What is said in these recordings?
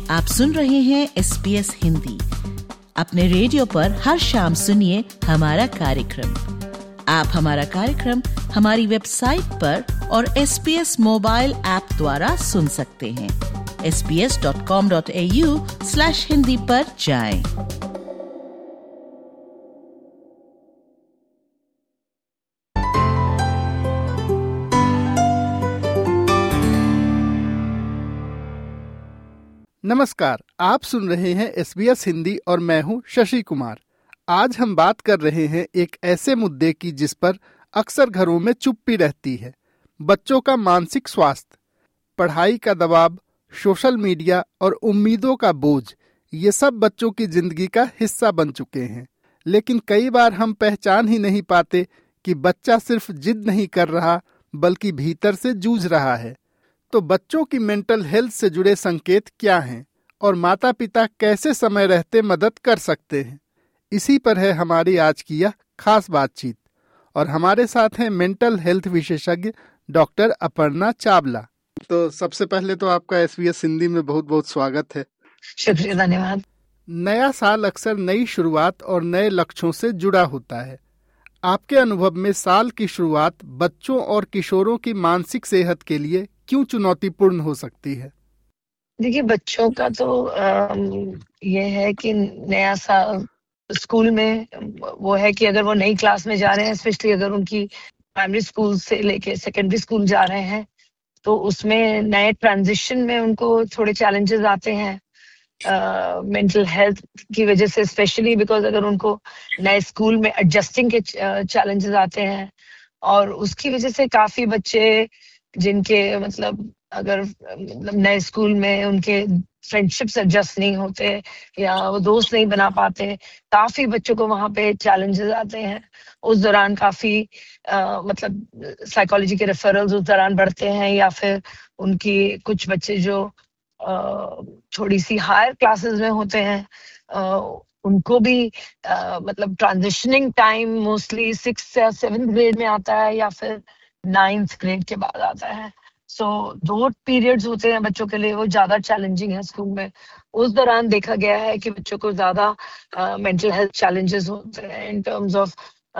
आप सुन रहे हैं SBS हिंदी। अपने रेडियो पर हर शाम सुनिए हमारा कार्यक्रम। आप हमारा कार्यक्रम हमारी वेबसाइट पर और SBS मोबाइल ऐप द्वारा सुन सकते हैं। sbs.com.au/hindi पर जाएं। नमस्कार, आप सुन रहे हैं SBS हिंदी और मैं हूं शशि कुमार। आज हम बात कर रहे हैं एक ऐसे मुद्दे की जिस पर अक्सर घरों में चुप्पी रहती है, बच्चों का मानसिक स्वास्थ्य। पढ़ाई का दबाव, सोशल मीडिया और उम्मीदों का बोझ, ये सब बच्चों की जिंदगी का हिस्सा बन चुके हैं। लेकिन कई बार हम पहचान ही नहीं पाते कि बच्चा सिर्फ जिद नहीं कर रहा बल्कि भीतर से जूझ रहा है। तो बच्चों की मेंटल हेल्थ से जुड़े संकेत क्या हैं और माता पिता कैसे समय रहते मदद कर सकते हैं, इसी पर है हमारी आज की यह खास बातचीत। और हमारे साथ हैं मेंटल हेल्थ विशेषज्ञ डॉक्टर अपर्णा चावला। तो सबसे पहले तो आपका SBS हिंदी में बहुत बहुत स्वागत है। शुक्रिया, धन्यवाद। नया साल अक्सर नई शुरुआत और नए लक्ष्यों से जुड़ा होता है। आपके अनुभव में साल की शुरुआत बच्चों और किशोरों की मानसिक सेहत के लिए क्यों चुनौतीपूर्ण हो सकती है? देखिए, बच्चों का तो ये है कि नया साल स्कूल में वो है कि अगर वो नई क्लास में जा रहे हैं, स्पेशली अगर उनकी प्राइमरी स्कूल से लेके सेकेंडरी स्कूल जा रहे हैं, तो उसमें नए ट्रांजिशन में उनको थोड़े चैलेंजेस आते हैं मेंटल हेल्थ की वजह से, स्पेशली बिकॉज अगर उनको नए स्कूल में एडजस्टिंग के चैलेंजेस आते हैं। और उसकी वजह से काफी बच्चे जिनके अगर नए स्कूल में उनके फ्रेंडशिप्स एडजस्ट नहीं होते या वो दोस्त नहीं बना पाते, काफी बच्चों को वहां पे चैलेंजेस आते हैं। उस दौरान काफी साइकोलॉजी के रेफरल्स उस दौरान बढ़ते हैं, या फिर उनकी कुछ बच्चे जो थोड़ी सी हायर क्लासेस में होते हैं, उनको भी ट्रांजिशनिंग टाइम मोस्टली 6th या 7th ग्रेड में आता है या फिर 9th ग्रेड के बाद आता है। सो 2 पीरियड्स होते हैं बच्चों के लिए, वो ज्यादा चैलेंजिंग है स्कूल में। उस दौरान देखा गया है कि बच्चों को ज्यादा मेंटल हेल्थ चैलेंजेस होते हैं in terms of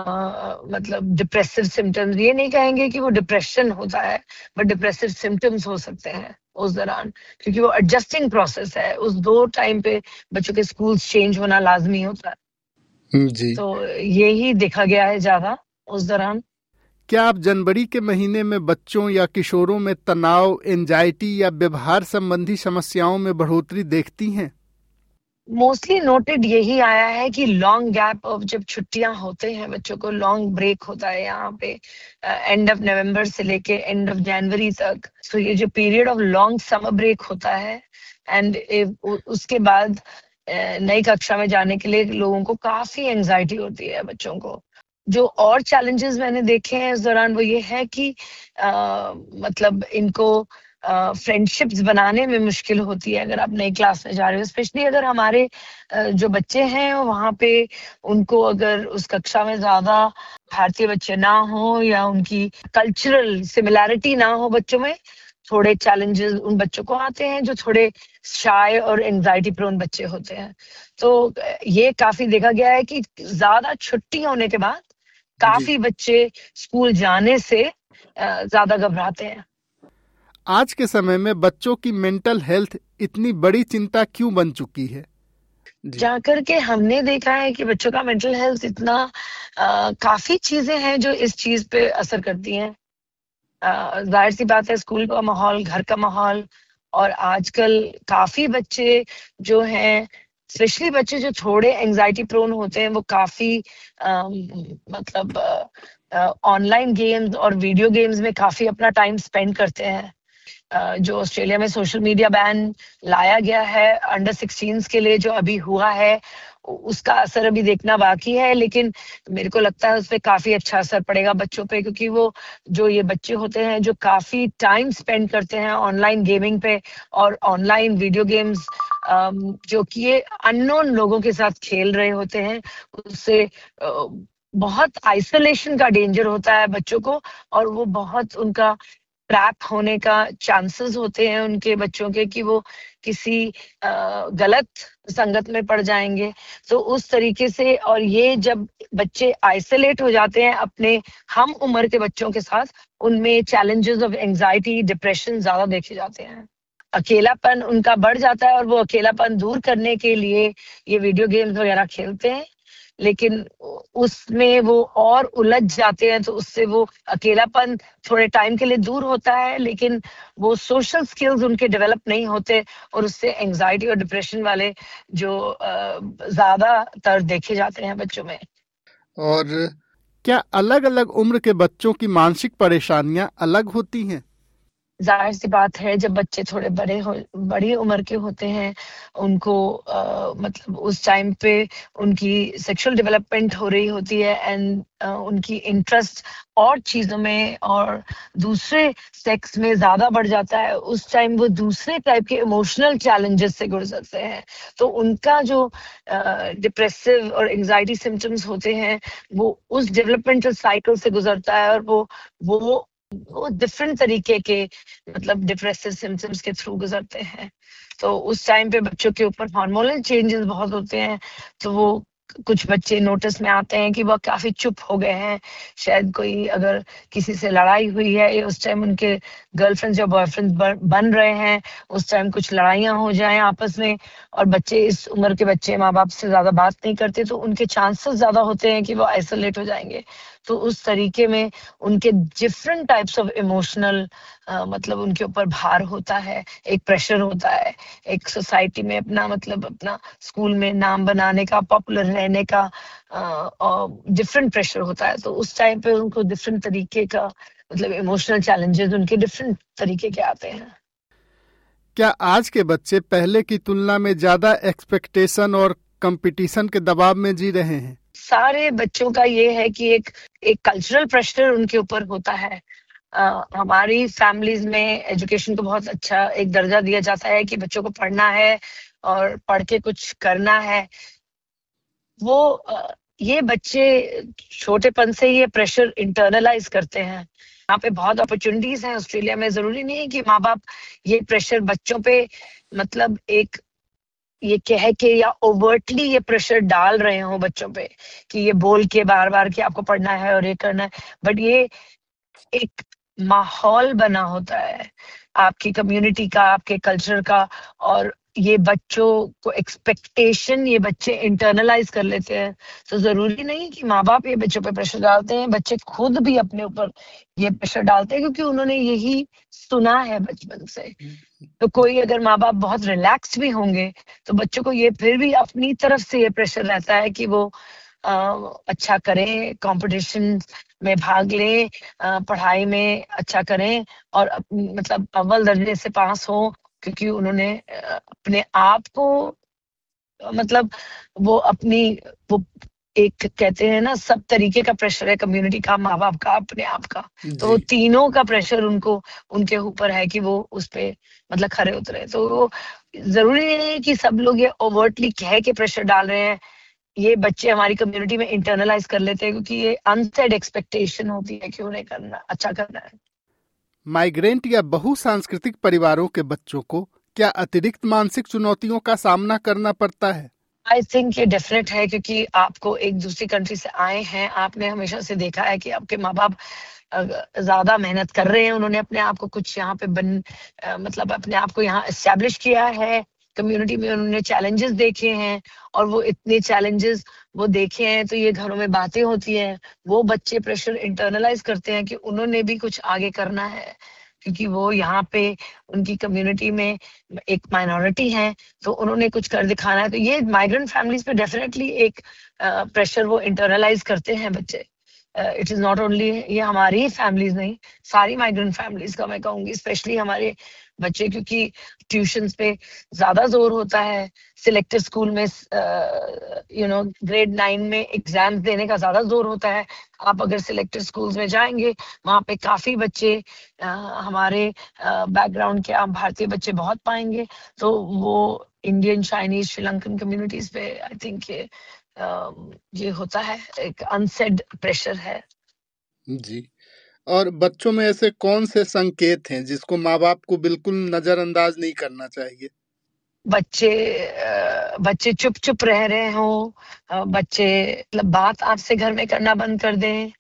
depressive symptoms. ये नहीं कहेंगे कि वो डिप्रेशन होता है, बट डिप्रेसिव सिम्टम्स हो सकते हैं उस दौरान, क्योंकि वो एडजस्टिंग प्रोसेस है। उस 2 टाइम पे बच्चों के स्कूल्स चेंज होना लाजमी होता है जी। तो यही देखा गया है ज्यादा उस दौरान। क्या आप जनवरी के महीने में बच्चों या किशोरों में तनाव, एंजाइटी या व्यवहार संबंधी समस्याओं में बढ़ोतरी देखती हैं? मोस्टली नोटेड यही आया है कि लॉन्ग गैप ऑफ जब छुट्टियां होते हैं, बच्चों को लॉन्ग ब्रेक होता है यहाँ पे एंड ऑफ नवंबर से लेके एंड ऑफ जनवरी तक। तो ये जो period of long summer break होता है, एंड उसके बाद नई कक्षा में जाने के लिए लोगों को काफी एंजाइटी होती है बच्चों को। जो और चैलेंजेस मैंने देखे हैं इस दौरान वो ये है कि इनको फ्रेंडशिप्स बनाने में मुश्किल होती है अगर आप नई क्लास में जा रहे हो। स्पेशली अगर हमारे जो बच्चे हैं वहाँ पे उनको अगर उस कक्षा में ज्यादा भारतीय बच्चे ना हो या उनकी कल्चरल सिमिलैरिटी ना हो बच्चों में, थोड़े चैलेंजेस उन बच्चों को आते हैं जो थोड़े शाय और एंजाइटी प्रोन बच्चे होते हैं। तो ये काफी देखा गया है कि ज्यादा छुट्टी होने के बाद काफी बच्चे स्कूल जाने से ज्यादा घबराते हैं। आज के समय में बच्चों की मेंटल हेल्थ इतनी बड़ी चिंता क्यों बन चुकी है? जाकर के हमने देखा है कि बच्चों का मेंटल हेल्थ इतना काफी चीजें हैं जो इस चीज पे असर करती हैं। जाहिर सी बात है, स्कूल का माहौल, घर का माहौल, और आजकल काफी बच्चे जो हैं, स्पेशली बच्चे जो थोड़े एंजाइटी प्रोन होते हैं, वो काफी ऑनलाइन गेम्स और वीडियो गेम्स में काफी अपना टाइम स्पेंड करते हैं। जो ऑस्ट्रेलिया में सोशल मीडिया बैन लाया गया है अंडर 16 के लिए, जो अभी हुआ है, उसका असर अभी देखना बाकी है, लेकिन मेरे को लगता है उस पर काफी अच्छा असर पड़ेगा बच्चों पे, क्योंकि वो जो ये बच्चे होते हैं जो काफी टाइम स्पेंड करते हैं ऑनलाइन गेमिंग पे और ऑनलाइन वीडियो गेम्स, जो कि ये अननोन लोगों के साथ खेल रहे होते हैं, उससे बहुत आइसोलेशन का डेंजर होता है बच्चों को, और वो बहुत उनका ट्रैप होने का चांसेस होते हैं उनके बच्चों के, कि वो किसी गलत संगत में पड़ जाएंगे। तो उस तरीके से, और ये जब बच्चे आइसोलेट हो जाते हैं अपने हम उम्र के बच्चों के साथ, उनमें चैलेंजेस ऑफ एंजाइटी, डिप्रेशन ज्यादा देखे जाते हैं। अकेलापन उनका बढ़ जाता है और वो अकेलापन दूर करने के लिए ये वीडियो गेम्स वगैरह खेलते हैं, लेकिन उसमें वो और उलझ जाते हैं। तो उससे वो अकेलापन थोड़े टाइम के लिए दूर होता है, लेकिन वो सोशल स्किल्स उनके डेवलप नहीं होते, और उससे एंजाइटी और डिप्रेशन वाले जो ज्यादातर देखे जाते हैं बच्चों में। और क्या अलग अलग उम्र के बच्चों की मानसिक परेशानियां अलग होती हैं? जाहिर सी बात है, जब बच्चे थोड़े बड़ी उम्र के होते हैं, उनको मतलब उस टाइम पे उनकी सेक्सुअल डेवलपमेंट हो रही होती है, एंड उनकी इंटरेस्ट और चीजों में और दूसरे सेक्स में ज्यादा बढ़ जाता है। उस टाइम वो दूसरे टाइप के इमोशनल चैलेंजेस से गुजरते हैं, तो उनका जो डिप्रेसिव और एंजाइटी सिम्टम्स होते हैं, वो उस डेवलपमेंटल साइकिल से गुजरता है, और वो डिफरेंट तरीके के मतलब डिप्रेसिव सिम्टम्स के थ्रू गुजरते हैं। तो उस टाइम पे बच्चों के ऊपर हार्मोनल चेंजेस बहुत होते हैं। तो वो कुछ बच्चे नोटिस में आते हैं कि वो काफी चुप हो गए हैं, शायद कोई अगर किसी से लड़ाई हुई है, या उस टाइम उनके गर्लफ्रेंड्स या बॉयफ्रेंड्स बन रहे हैं, उस टाइम कुछ लड़ाइयां हो जाएं आपस में, और बच्चे इस उम्र के बच्चे माँ बाप से ज्यादा बात नहीं करते, तो उनके चांसेस ज्यादा होते हैं कि वो आइसोलेट हो जाएंगे। तो उस तरीके में उनके डिफरेंट टाइप्स ऑफ इमोशनल मतलब उनके ऊपर भार होता है, एक प्रेशर होता है, एक सोसाइटी में अपना मतलब अपना स्कूल में नाम बनाने का, पॉपुलर रहने का डिफरेंट प्रेशर होता है। तो उस टाइम पे उनको डिफरेंट तरीके का मतलब इमोशनल चैलेंजेस उनके डिफरेंट तरीके के आते हैं। क्या आज के बच्चे पहले की तुलना में ज्यादा एक्सपेक्टेशन और कंपटीशन के दबाव में जी रहे हैं? सारे बच्चों का ये है कि एक कल्चरल प्रेशर उनके ऊपर होता है। हमारी फैमिलीज में एजुकेशन को बहुत अच्छा एक दर्जा दिया जाता है कि बच्चों को पढ़ना है और पढ़ के कुछ करना है। वो ये बच्चे छोटेपन से ये प्रेशर इंटरनलाइज करते हैं। यहाँ पे बहुत अपॉर्चुनिटीज हैं ऑस्ट्रेलिया में। जरूरी नहीं है कि माँ बाप ये प्रेशर बच्चों पे मतलब एक ये कह के या ओवर्टली ये प्रेशर डाल रहे हो बच्चों पे, कि ये बोल के बार बार कि आपको पढ़ना है और ये करना है, बट ये एक माहौल बना होता है आपकी कम्युनिटी का, आपके कल्चर का, और ये बच्चों को एक्सपेक्टेशन ये बच्चे इंटरनलाइज कर लेते हैं। तो जरूरी नहीं कि माँ बाप ये बच्चों पे प्रेशर डालते हैं, बच्चे खुद भी अपने ऊपर ये प्रेशर डालते हैं, क्योंकि उन्होंने यही सुना है बचपन से। तो कोई अगर माँ बाप बहुत रिलैक्स्ड भी होंगे, तो बच्चों को ये फिर भी अपनी तरफ से ये प्रेशर रहता है कि वो अच्छा करें, कंपटीशन में भाग लें, पढ़ाई में अच्छा करें, और मतलब अव्वल दर्जे से पास हो, क्योंकि उन्होंने अपने आप को मतलब वो अपनी वो एक कहते हैं ना, सब तरीके का प्रेशर है, कम्युनिटी का, माँ बाप का, अपने आप का। तो तीनों का प्रेशर उनको उनके ऊपर है कि वो उस पे मतलब खरे उतरे। तो वो जरूरी नहीं है कि सब लोग ये ओवर्टली कह के प्रेशर डाल रहे हैं, ये बच्चे हमारी कम्युनिटी में इंटरनलाइज कर लेते हैं, क्योंकि ये अनसेड एक्सपेक्टेशन होती है कि उन्हें करना अच्छा करना है। माइग्रेंट या बहुसांस्कृतिक परिवारों के बच्चों को क्या अतिरिक्त मानसिक चुनौतियों का सामना करना पड़ता है? आई थिंक ये डेफिनेट है, क्योंकि आपको एक दूसरी कंट्री से आए हैं, आपने हमेशा से देखा है कि आपके माँ बाप ज्यादा मेहनत कर रहे हैं, उन्होंने अपने आप को कुछ यहाँ पे मतलब अपने आप को यहाँ एस्टेब्लिश किया है कम्युनिटी में, उन्होंने चैलेंजेस देखे हैं, और वो इतने चैलेंजेस वो देखे हैं, तो ये घरों में बातें होती हैं, वो बच्चे प्रेशर इंटरनलाइज करते हैं कि उन्होंने भी कुछ आगे करना है, क्योंकि वो यहाँ पे उनकी कम्युनिटी में एक माइनॉरिटी है, तो उन्होंने कुछ कर दिखाना है। तो ये माइग्रेंट फैमिलीज पे डेफिनेटली एक प्रेशर वो इंटरनलाइज करते हैं बच्चे। इट इज नॉट ओनली ये हमारी फैमिलीज नहीं, सारी माइग्रेंट फैमिलीज का मैं कहूंगी, स्पेशली हमारे बच्चे, क्योंकि ट्यूशंस पे ज्यादा जोर होता है, सिलेक्टेड स्कूल में ग्रेड 9 में एग्जाम्स देने का ज्यादा जोर होता है। आप अगर सिलेक्टेड स्कूल्स में जाएंगे, वहाँ पे काफी बच्चे हमारे बैकग्राउंड के आप भारतीय बच्चे बहुत पाएंगे, तो वो इंडियन, चाइनीज, श्रीलंकन कम्युनिटीज पे आई थिंक ये होता है, एक अनसेड प्रेशर है। जी। और बच्चों में ऐसे कौन से संकेत हैं जिसको माँ बाप को बिल्कुल नजरअंदाज नहीं करना चाहिए? बच्चे चुप चुप रह रहे हो, बच्चे मतलब बात आपसे घर में करना बंद कर दें,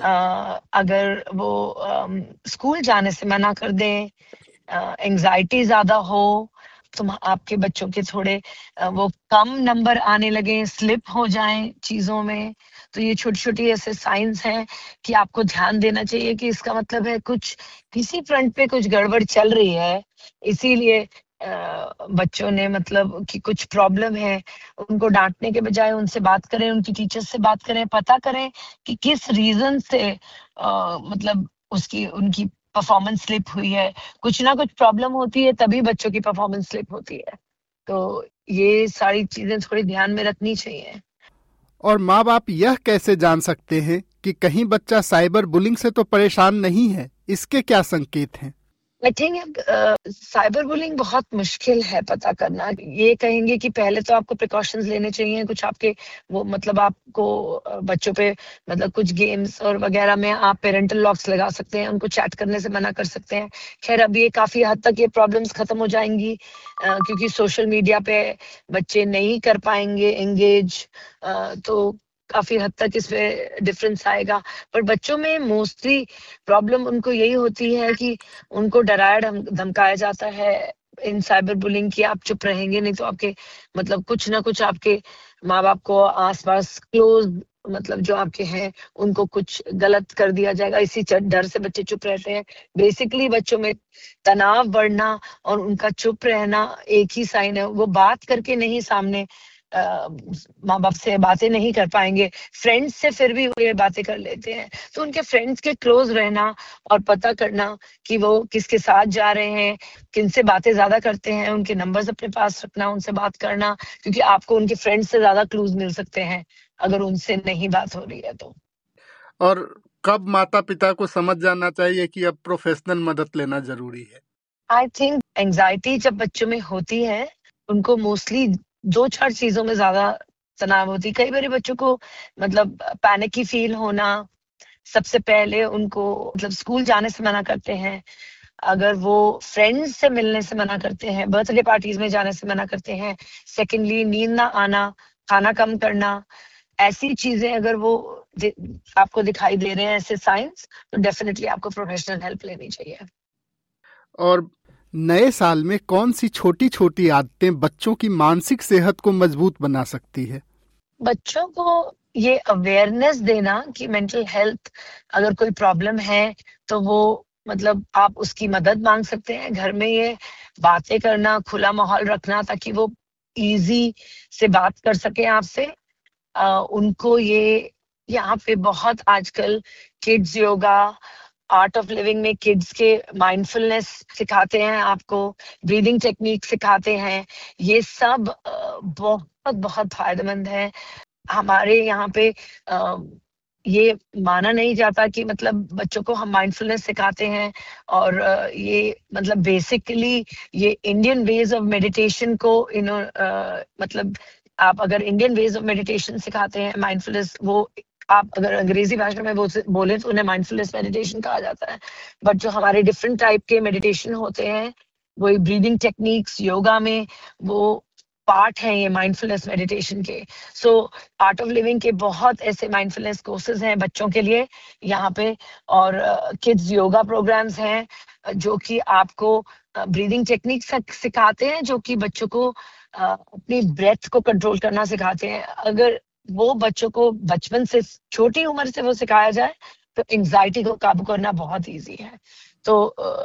अगर वो स्कूल जाने से मना कर दें, एंजाइटी ज्यादा हो, तुम आपके बच्चों के थोड़े वो कम नंबर आने लगे, स्लिप हो जाएं चीजों में, तो ये छोटी छोटी ऐसे साइंस हैं कि आपको ध्यान देना चाहिए कि इसका मतलब है कुछ किसी फ्रंट पे कुछ गड़बड़ चल रही है, इसीलिए बच्चों ने मतलब कि कुछ प्रॉब्लम है। उनको डांटने के बजाय उनसे बात करें, उनकी टीचर्स से बात करें, पता करें कि किस रीजन से मतलब उसकी उनकी परफॉर्मेंस स्लिप हुई है। कुछ ना कुछ प्रॉब्लम होती है तभी बच्चों की परफॉर्मेंस स्लिप होती है, तो ये सारी चीजें थोड़ी ध्यान में रखनी चाहिए। और माँ बाप यह कैसे जान सकते हैं कि कहीं बच्चा साइबर बुलिंग से तो परेशान नहीं है? इसके क्या संकेत हैं? आई थिंक साइबर बुलिंग बहुत मुश्किल है पता करना। ये कहेंगे कि पहले तो आपको प्रिकॉशंस लेने चाहिए, कुछ आपके वो मतलब आपको बच्चों पे मतलब कुछ गेम्स और वगैरह में आप पेरेंटल लॉक्स लगा सकते हैं, उनको चैट करने से मना कर सकते हैं। खैर अब ये काफी हद तक ये प्रॉब्लम्स खत्म हो जाएंगी, क्योंकि सोशल मीडिया पे बच्चे नहीं कर पाएंगे एंगेज, तो काफी हद तक इसमें डिफरेंस आएगा। पर बच्चों में मोस्टली प्रॉब्लम उनको यही होती है कि उनको डराया धमकाया जाता है इन साइबर बुलिंग की, आप चुप रहेंगे नहीं तो आपके मतलब कुछ ना कुछ आपके माँ बाप को आसपास क्लोज मतलब जो आपके हैं उनको कुछ गलत कर दिया जाएगा, इसी डर से बच्चे चुप रहते हैं। बेसिकली बच्चों में तनाव बढ़ना और उनका चुप रहना एक ही साइन है, वो बात करके नहीं सामने माँ बाप से बातें नहीं कर पाएंगे, फ्रेंड्स से फिर भी वो ये बातें कर लेते हैं। तो उनके फ्रेंड्स के क्लोज रहना और पता करना कि वो किसके साथ जा रहे हैं, किनसे बातें ज्यादा करते हैं, उनके नंबर्स अपने पास रखना, उनसे बात करना, क्योंकि आपको उनके फ्रेंड्स से ज्यादा क्लूज मिल सकते हैं अगर उनसे नहीं बात हो रही है तो। और कब माता पिता को समझ जाना चाहिए कि अब प्रोफेशनल मदद लेना जरूरी है? आई थिंक एंजाइटी जब बच्चों में होती है उनको मोस्टली 2-4 चीजों में ज्यादा तनाव होती है। कई बार बच्चों को मतलब पैनिक की फील होना, सबसे पहले उनको मतलब स्कूल जाने से मना करते हैं, अगर वो फ्रेंड्स से मिलने से मना करते हैं, बर्थडे पार्टीज में जाने से मना करते हैं, सेकेंडली नींद ना आना, खाना कम करना, ऐसी चीजें अगर वो आपको दिखाई दे रहे हैं ऐसे साइंस, तो डेफिनेटली आपको प्रोफेशनल हेल्प लेनी चाहिए। और नए साल में कौन सी छोटी छोटी आदतें बच्चों की मानसिक सेहत को मजबूत बना सकती है? बच्चों को ये अवेयरनेस देना कि मेंटल हेल्थ अगर कोई प्रॉब्लम है तो वो मतलब आप उसकी मदद मांग सकते हैं, घर में ये बातें करना, खुला माहौल रखना ताकि वो इजी से बात कर सके आपसे। उनको ये यहाँ पे बहुत आजकल kids yoga, Art of Living में किड्स के माइंडफुलनेस सिखाते हैं, आपको ब्रीदिंग टेक्निक सिखाते हैं, ये सब बहुत बहुत फायदेमंद है। हमारे यहाँ पे ये माना नहीं जाता कि मतलब बच्चों को हम माइंडफुलनेस सिखाते हैं, और ये मतलब बेसिकली ये इंडियन वेज ऑफ मेडिटेशन को मतलब आप अगर इंडियन वेज ऑफ मेडिटेशन सिखाते हैं, माइंडफुलनेस, वो आप अगर अंग्रेजी भाषा में बोले तो उन्हें माइंडफुलनेस मेडिटेशन कहा जाता है। बट जो हमारे डिफरेंट टाइप के मेडिटेशन होते हैं, वही ब्रीदिंग टेक्निक्स योगा में वो पार्ट है ये माइंडफुलनेस मेडिटेशन के। सो आर्ट ऑफ लिविंग के बहुत ऐसे माइंडफुलनेस कोर्सेज हैं बच्चों के लिए यहाँ पे, और किड्स योगा प्रोग्राम्स हैं जो कि आपको ब्रीदिंग टेक्निक सिखाते हैं, जो कि बच्चों को अपनी ब्रेथ को कंट्रोल करना सिखाते हैं। अगर वो बच्चों को बचपन से छोटी उम्र से वो सिखाया जाए तो एंजाइटी को काबू करना बहुत इजी है। तो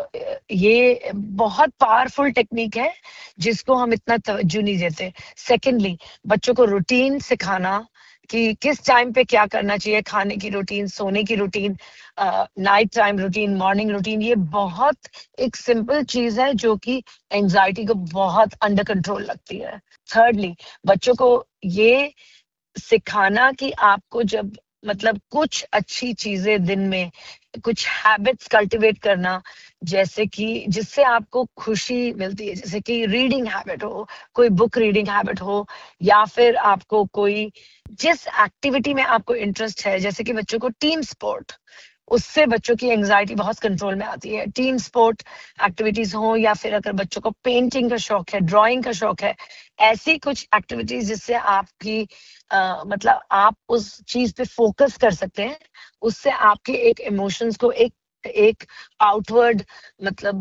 ये बहुत पावरफुल टेक्निक है जिसको हम इतना तवज्जो नहीं देते। सेकेंडली, बच्चों को रूटीन सिखाना कि किस टाइम पे क्या करना चाहिए, खाने की रूटीन, सोने की routine, night time routine, morning routine, ये बहुत एक सिंपल चीज है जो कि एंजाइटी को बहुत अंडर कंट्रोल रखती है। थर्डली, बच्चों को ये सिखाना कि आपको जब मतलब कुछ अच्छी चीजें दिन में, कुछ हैबिट्स कल्टीवेट करना, जैसे कि जिससे आपको खुशी मिलती है, जैसे कि रीडिंग हैबिट हो, कोई बुक रीडिंग हैबिट हो, या फिर आपको कोई जिस एक्टिविटी में आपको इंटरेस्ट है, जैसे कि बच्चों को टीम स्पोर्ट, उससे बच्चों की एंजाइटी बहुत कंट्रोल में आती है। टीम स्पोर्ट एक्टिविटीज हो या फिर अगर बच्चों को पेंटिंग का शौक है, ड्राइंग का शौक है, ऐसी कुछ एक्टिविटीज जिससे आपकी मतलब आप उस चीज पे फोकस कर सकते हैं, उससे आपके एक इमोशंस को एक आउटवर्ड मतलब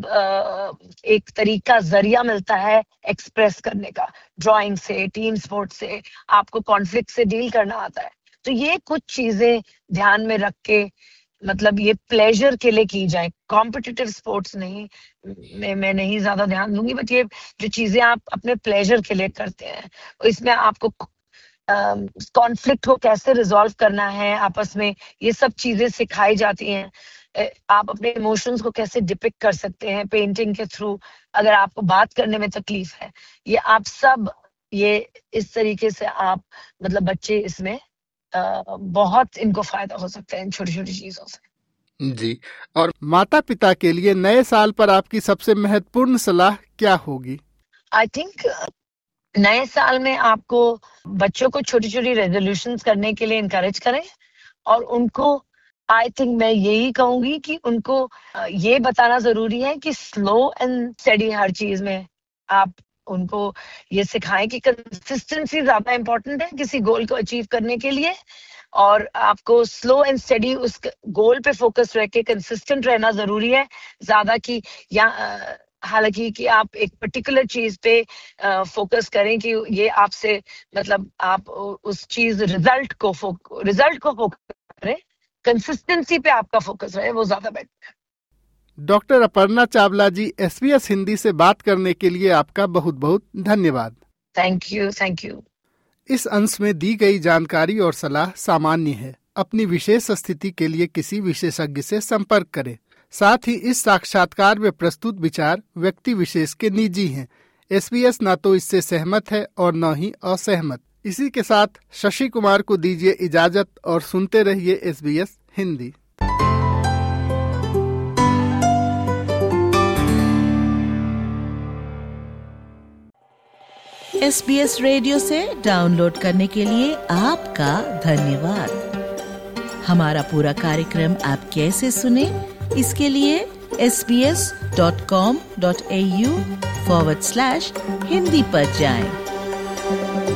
एक तरीका, जरिया मिलता है एक्सप्रेस करने का। ड्राइंग से, टीम स्पोर्ट से आपको कॉन्फ्लिक्ट से डील करना आता है। तो ये कुछ चीजें ध्यान में रख के मतलब ये प्लेजर के लिए की जाए, कॉम्पिटिटिव स्पोर्ट्स नहीं मैं नहीं ज्यादा ध्यान दूंगी, बट ये जो चीजें आप अपने प्लेजर के लिए करते हैं, इसमें आपको कॉन्फ्लिक्ट को कैसे रिजॉल्व करना है आपस में, ये सब चीजें सिखाई जाती हैं। आप अपने इमोशंस को कैसे डिपिक्ट कर सकते हैं पेंटिंग के थ्रू, अगर आपको बात करने में तकलीफ है, ये आप सब ये इस तरीके से आप मतलब बच्चे इसमें बहुत इनको फायदा हो सकता है इन छोटी छोटी चीजों से। जी, और माता पिता के लिए नए साल पर आपकी सबसे महत्वपूर्ण सलाह क्या होगी? आई थिंक नए साल में आपको बच्चों को छोटी छोटी रेजोल्यूशंस करने के लिए इनकरेज करें, और उनको आई थिंक मैं यही कहूंगी कि उनको ये बताना जरूरी है कि स्लो एंड स्टेडी हर चीज में आप उनको ये सिखाएं कि कंसिस्टेंसी ज्यादा इंपॉर्टेंट है किसी गोल को अचीव करने के लिए, और आपको स्लो एंड स्टेडी उस गोल पे फोकस रह के कंसिस्टेंट रहना जरूरी है ज्यादा कि या हालांकि कि आप एक पर्टिकुलर चीज पे फोकस करें कि ये आपसे मतलब आप उस चीज रिजल्ट को फोकस करें, कंसिस्टेंसी पे आपका फोकस रहे, वो ज्यादा बेटर है। डॉक्टर अपर्णा चावला जी, SBS हिंदी से बात करने के लिए आपका बहुत बहुत धन्यवाद। Thank you. इस अंश में दी गई जानकारी और सलाह सामान्य है। अपनी विशेष स्थिति के लिए किसी विशेषज्ञ से संपर्क करें। साथ ही इस साक्षात्कार में प्रस्तुत विचार व्यक्ति विशेष के निजी हैं। SBS न तो इससे सहमत है और न ही असहमत। इसी के साथ शशि कुमार को दीजिए इजाजत और सुनते रहिए SBS हिंदी। SBS रेडियो से डाउनलोड करने के लिए आपका धन्यवाद। हमारा पूरा कार्यक्रम आप कैसे सुने, इसके लिए sbs.com.au/hindi पर जाएं।